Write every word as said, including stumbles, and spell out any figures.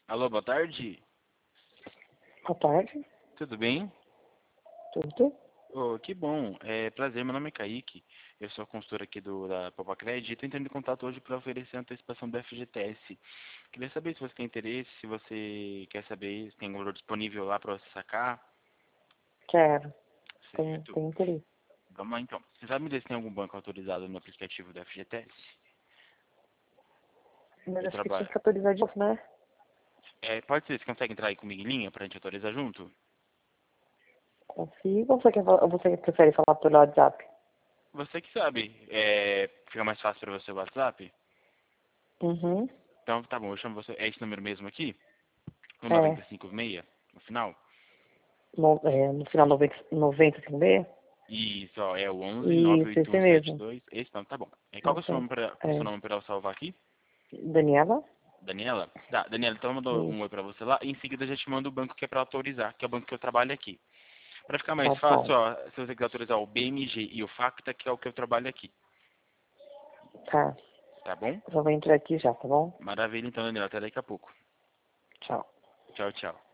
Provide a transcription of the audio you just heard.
Alô, boa tarde. Boa tarde. Tudo bem? Tudo? Oh, que bom. É, prazer, meu nome é Kaique. Eu sou consultor aqui do, da Popacred e estou entrando em contato hoje para oferecer a antecipação do F G T S. Queria saber se você tem interesse, se você quer saber se tem algum valor disponível lá para você sacar. Quero. Tenho, Certo? tenho interesse. Vamos lá então. Você sabe me dizer se tem algum banco autorizado no aplicativo do F G T S? Mas Eu acho que tinha trabalho. que autorizar de novo, né? É, pode ser, você consegue entrar aí comigo em linha para a gente autorizar junto? Consigo ou você, quer, falar- ou você prefere falar pelo WhatsApp? Você que sabe. É, fica mais fácil para você o WhatsApp? Uhum. Então tá bom, eu chamo você. É esse número mesmo aqui? No É. noventa e cinco seis, no final? No, é, no final noventa, noventa, cinco meia? Isso, ó, é o onze nove Isso, oito esse um sete mesmo. dois. Esse não, tá bom. E qual que é o seu Esse nome para o seu é. nome para eu salvar aqui? Daniela? Daniela? Tá, Daniela, então eu mando um Isso. oi pra você lá e em seguida eu já te mando o banco que é pra autorizar, que é o banco que eu trabalho aqui. Pra ficar mais Tá fácil, bom. ó, se você quiser autorizar o B M G e o Facta, que é o que eu trabalho aqui. Tá. Tá bom? Eu vou entrar aqui já, tá bom? Maravilha, então, Daniela, até daqui a pouco. Tchau. Tchau, tchau.